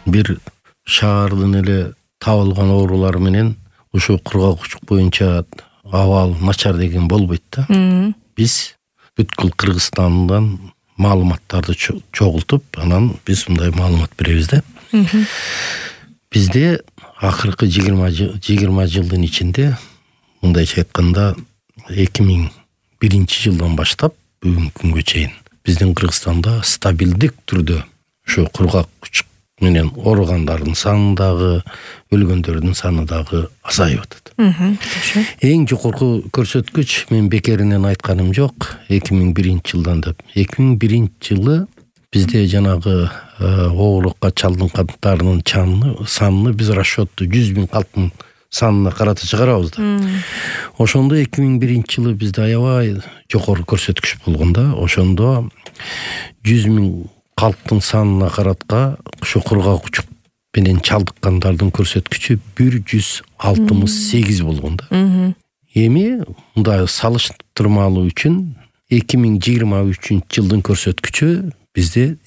бир шаардын эле табылган оорулар менен ушу кургак учук боюнча абал начар деген болбойт да. Биз бүткүл Кыргызстандан маалыматтарды чогултуп, анан биз мындай маалымат беребиз да. Бизде акыркы 20 жылдын ичинде, мындайча айтканда 2001 жылдан баштап бүгүнкү күнгө чейин биздин Кыргызстанда стабилдик түрдө ушу кургак учук менен ооругандардын саны дагы, өлгөндөрдүн саны дагы азайып атат. Эң жогорку көрсөткүч, мен бекеринен айтканым жок, 2001 жылдан деп. 2001 жылы бизде жанагы оорукка чалдынгандардын санын биз расчётту 100.000 калктын санына карата чыгарабыз да. Ошондо 2001 жылы бизде аябай жогору көрсөткүч болгон да. Ошондо 100.000 калктын санына каратка ушу кургак учук менен чалдыккандардын көрсөткүчү 168 болгон да. Эми мындай салыштырмалуу үчүн 2023 жылдын көрсөткүчү бизде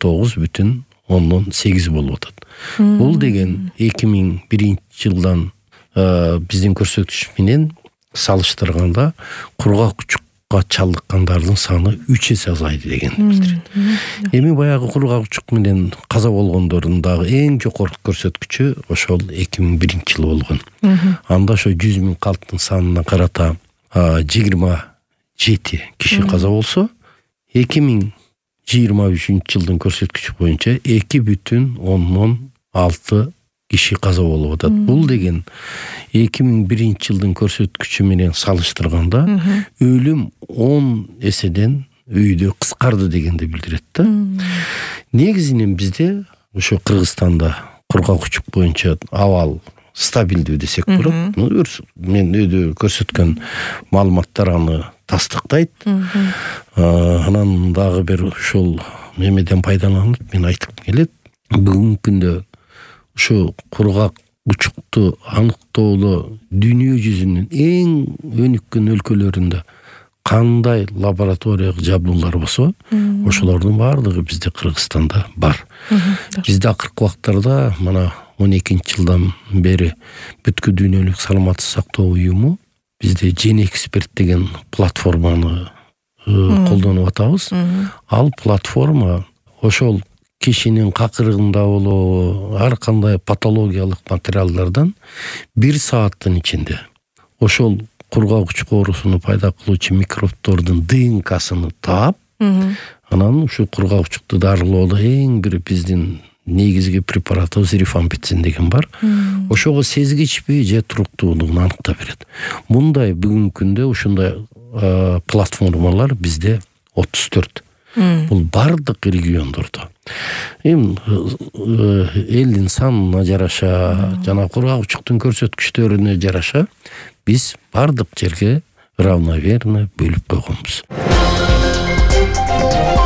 59,8 болуп атат. Бул деген 2001 жылдан биздин көрсөткүч менен салыштырганда кургак учукка чалдыккандардын саны 3 эсе азайды деген билдирет. Эми баягы кургак учук менен каза болгондордун дагы эң жогорку көрсөткүчү ошол 2001 жыл болгон. Анда ошо 100.000 калктын санына карата 27 киши каза болсо, 2023 жылдын көрсөткүчү боюнча 2,6 киши каза болуп атат. Бул деген 2001 жылдын көрсөткүчү менен салыштырганда өлүм 10 эседен үйдө кыскарды дегенди билдирет да. Негизинен бизде ошо Кыргызстанда кургак учук боюнча абал стабилдүү десек болот. Мен өйдө көрсөткөн маалыматтар аны тастыктайт. Анан дагы бир ушул мемеден пайдаланып мен айтып келет. Бүгүнкү күндө ушу кургак учукту аныктооло дүйнө жүзүнүн эң өнүккөн өлкөлөрүндө кандай лабораториялык жабдуулар болсо, ошолордун баардыгы бизде Кыргызстанда бар. Бизде акыркы убактарда мына 12 жылдан бери бүткүл дүйнөлүк саламаттык сактоо уюму бизде Gen Expert деген платформаны колдонуп атабыз. Ал платформа ошол кишинин какырыгында болобу, ар кандай патологиялык материалдардан 1 сааттын ичинде ошол кургак учук оорусуну пайда кылуучу микробдордун ДНК-сыны таап, анан ушу кургак учукту дарылоодо эң бир биздин негизги препаратыбыз рифампицин деген бар. Ошого сезгичпи же туруктуулугун аныктап берет. Мындай бүгүнкү күндө ушундай платформалар бизде 34. Бул бардык региондордо. Элдин санына жараша, жана кургак учуктун көрсөткүчтөрүнө жараша биз бардык жерге равномерно бөлүп койгонбуз.